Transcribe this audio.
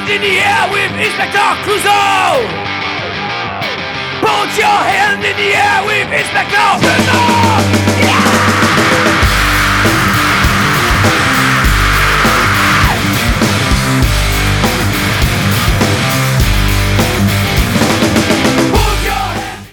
hand in the air with Inspector Clouseau. Put your hand in the air with Inspector Clouseau.